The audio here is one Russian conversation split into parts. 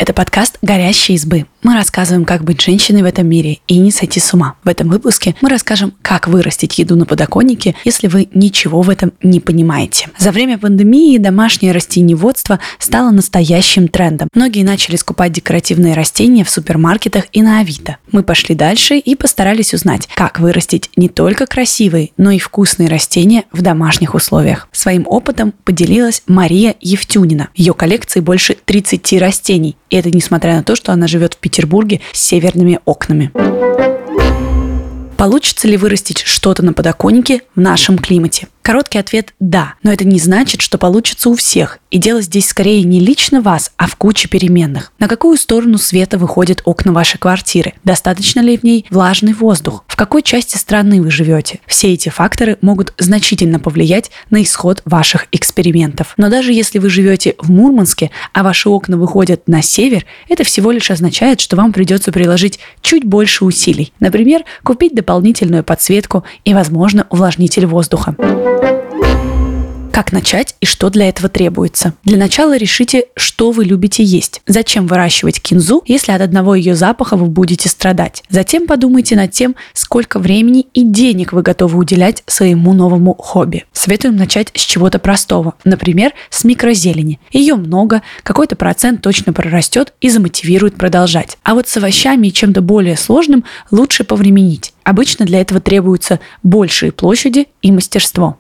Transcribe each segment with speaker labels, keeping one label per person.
Speaker 1: Это подкаст «Горящие избы». Мы рассказываем, как быть женщиной в этом мире и не сойти с ума. В этом выпуске мы расскажем, как вырастить еду на подоконнике, если вы ничего в этом не понимаете. За время пандемии домашнее растениеводство стало настоящим трендом. Многие начали скупать декоративные растения в супермаркетах и на Авито. Мы пошли дальше и постарались узнать, как вырастить не только красивые, но и вкусные растения в домашних условиях. Своим опытом поделилась Мария Евтюнина. В ее коллекции больше 30 растений. И это несмотря на то, что она живет в Петербурге с северными окнами. Получится ли вырастить что-то на подоконнике в нашем климате? Короткий ответ – да, но это не значит, что получится у всех. И дело здесь скорее не лично вас, а в куче переменных. На какую сторону света выходят окна вашей квартиры? Достаточно ли в ней влажный воздух? В какой части страны вы живете? Все эти факторы могут значительно повлиять на исход ваших экспериментов. Но даже если вы живете в Мурманске, а ваши окна выходят на север, это всего лишь означает, что вам придется приложить чуть больше усилий. Например, купить дополнительную подсветку и, возможно, увлажнитель воздуха. Как начать и что для этого требуется? Для начала решите, что вы любите есть. Зачем выращивать кинзу, если от одного ее запаха вы будете страдать? Затем подумайте над тем, сколько времени и денег вы готовы уделять своему новому хобби. Советуем начать с чего-то простого. Например, с микрозелени. Ее много, какой-то процент точно прорастет и замотивирует продолжать. А вот с овощами и чем-то более сложным лучше повременить. Обычно для этого требуются большие площади и мастерство.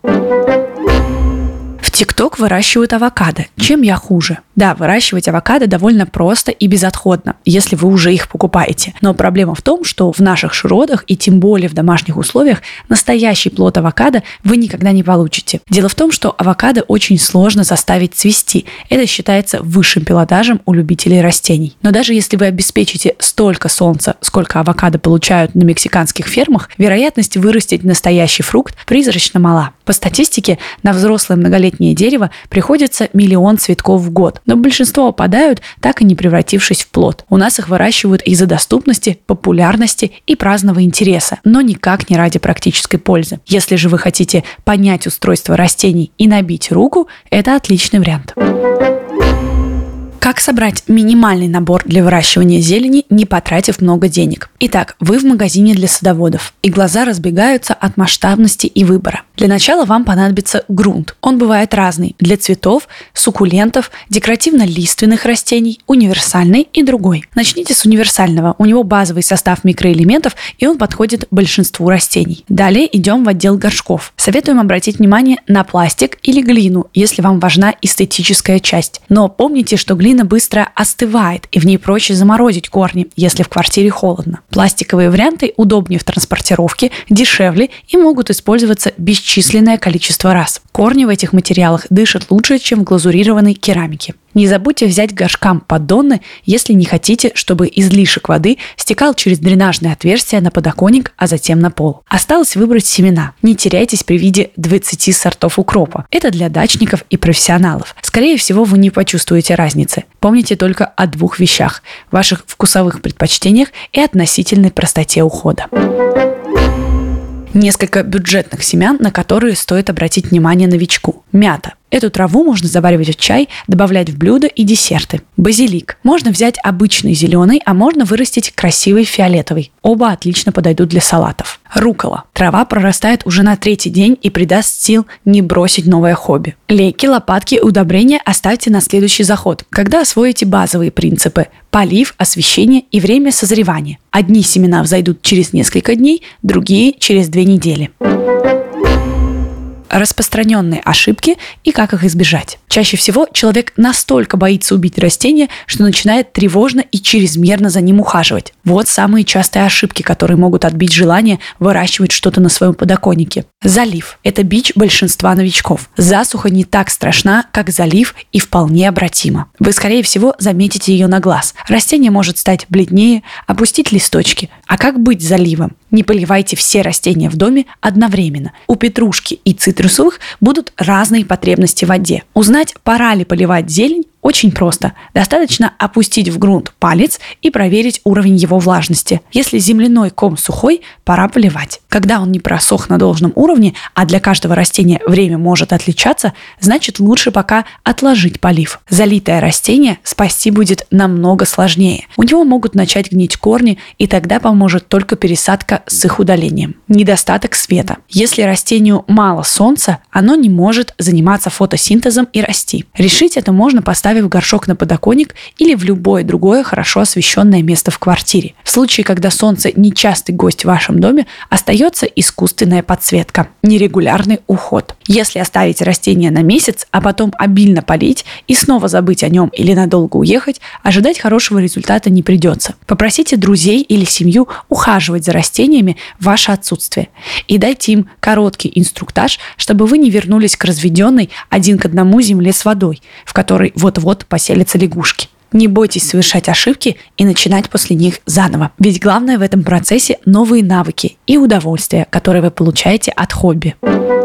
Speaker 1: В ТикТок выращивают авокадо. Чем я хуже? Да, выращивать авокадо довольно просто и безотходно, если вы уже их покупаете. Но проблема в том, что в наших широтах и тем более в домашних условиях настоящий плод авокадо вы никогда не получите. Дело в том, что авокадо очень сложно заставить цвести. Это считается высшим пилотажем у любителей растений. Но даже если вы обеспечите столько солнца, сколько авокадо получают на мексиканских фермах, вероятность вырастить настоящий фрукт призрачно мала. По статистике, на взрослое многолетнее дерево приходится 1 миллион цветков в год, но большинство опадают, так и не превратившись в плод. У нас их выращивают из-за доступности, популярности и праздного интереса, но никак не ради практической пользы. Если же вы хотите понять устройство растений и набить руку, это отличный вариант. Как собрать минимальный набор для выращивания зелени, не потратив много денег? Итак, вы в магазине для садоводов, и глаза разбегаются от масштабности и выбора. Для начала вам понадобится грунт. Он бывает разный – для цветов, суккулентов, декоративно-лиственных растений, универсальный и другой. Начните с универсального. У него базовый состав микроэлементов, и он подходит большинству растений. Далее идем в отдел горшков. Советуем обратить внимание на пластик или глину, если вам важна эстетическая часть. Но помните, что глина быстро остывает, и в ней проще заморозить корни, если в квартире холодно. Пластиковые варианты удобнее в транспортировке, дешевле и могут использоваться бесчисленное количество раз. Корни в этих материалах дышат лучше, чем в глазурированной керамике. Не забудьте взять горшкам поддоны, если не хотите, чтобы излишек воды стекал через дренажное отверстие на подоконник, а затем на пол. Осталось выбрать семена. Не теряйтесь при виде 20 сортов укропа. Это для дачников и профессионалов. Скорее всего, вы не почувствуете разницы. Помните только о 2 вещах – ваших вкусовых предпочтениях и относительной простоте ухода. Несколько бюджетных семян, на которые стоит обратить внимание новичку. Мята. Эту траву можно заваривать в чай, добавлять в блюда и десерты. Базилик. Можно взять обычный зеленый, а можно вырастить красивый фиолетовый. Оба отлично подойдут для салатов. Руккола. Трава прорастает уже на 3-й день и придаст сил не бросить новое хобби. Лейки, лопатки и удобрения оставьте на следующий заход, когда освоите базовые принципы – полив, освещение и время созревания. Одни семена взойдут через несколько дней, другие – через 2 недели. Распространенные ошибки и как их избежать. Чаще всего человек настолько боится убить растение, что начинает тревожно и чрезмерно за ним ухаживать. Вот самые частые ошибки, которые могут отбить желание выращивать что-то на своем подоконнике. Залив – это бич большинства новичков. Засуха не так страшна, как залив, и вполне обратима. Вы, скорее всего, заметите ее на глаз. Растение может стать бледнее, опустить листочки. А как быть с заливом? Не поливайте все растения в доме одновременно. У петрушки и цитрусовых будут разные потребности в воде. Узнать, пора ли поливать зелень, Очень просто. Достаточно опустить в грунт палец и проверить уровень его влажности. Если земляной ком сухой, пора поливать. Когда он не просох на должном уровне, а для каждого растения время может отличаться, значит лучше пока отложить полив. Залитое растение спасти будет намного сложнее. У него могут начать гнить корни, и тогда поможет только пересадка с их удалением. Недостаток света. Если растению мало солнца, оно не может заниматься фотосинтезом и расти. Решить это можно, поставив горшок на подоконник или в любое другое хорошо освещенное место в квартире. В случае, когда солнце нечастый гость в вашем доме, остается искусственная подсветка, нерегулярный уход. Если оставить растение на месяц, а потом обильно полить и снова забыть о нем или надолго уехать, ожидать хорошего результата не придется. Попросите друзей или семью ухаживать за растениями в ваше отсутствие и дайте им короткий инструктаж, чтобы вы не вернулись к разведенной 1 к 1 земле с водой, в которой вот-вот поселятся лягушки. Не бойтесь совершать ошибки и начинать после них заново. Ведь главное в этом процессе новые навыки и удовольствие, которые вы получаете от хобби.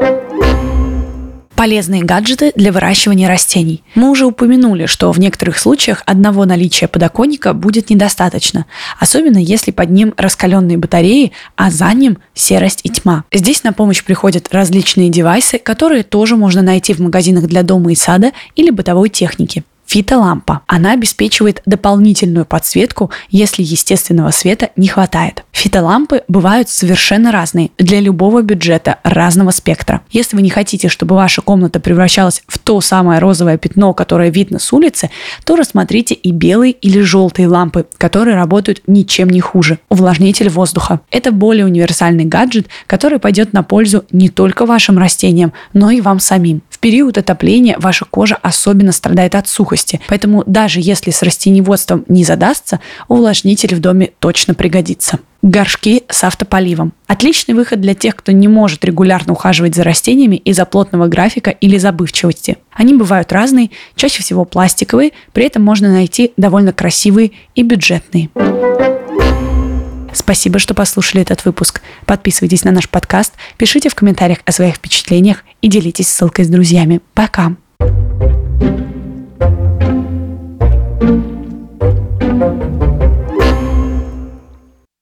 Speaker 1: Полезные гаджеты для выращивания растений. Мы уже упомянули, что в некоторых случаях одного наличия подоконника будет недостаточно, особенно если под ним раскаленные батареи, а за ним серость и тьма. Здесь на помощь приходят различные девайсы, которые тоже можно найти в магазинах для дома и сада или бытовой техники. Фитолампа. Она обеспечивает дополнительную подсветку, если естественного света не хватает. Фитолампы бывают совершенно разные, для любого бюджета, разного спектра. Если вы не хотите, чтобы ваша комната превращалась в то самое розовое пятно, которое видно с улицы, то рассмотрите и белые или желтые лампы, которые работают ничем не хуже. Увлажнитель воздуха. Это более универсальный гаджет, который пойдет на пользу не только вашим растениям, но и вам самим. В период отопления ваша кожа особенно страдает от сухости, поэтому даже если с растениеводством не задастся, увлажнитель в доме точно пригодится. Горшки с автополивом. Отличный выход для тех, кто не может регулярно ухаживать за растениями из-за плотного графика или забывчивости. Они бывают разные, чаще всего пластиковые, при этом можно найти довольно красивые и бюджетные. Спасибо, что послушали этот выпуск. Подписывайтесь на наш подкаст, пишите в комментариях о своих впечатлениях и делитесь ссылкой с друзьями. Пока!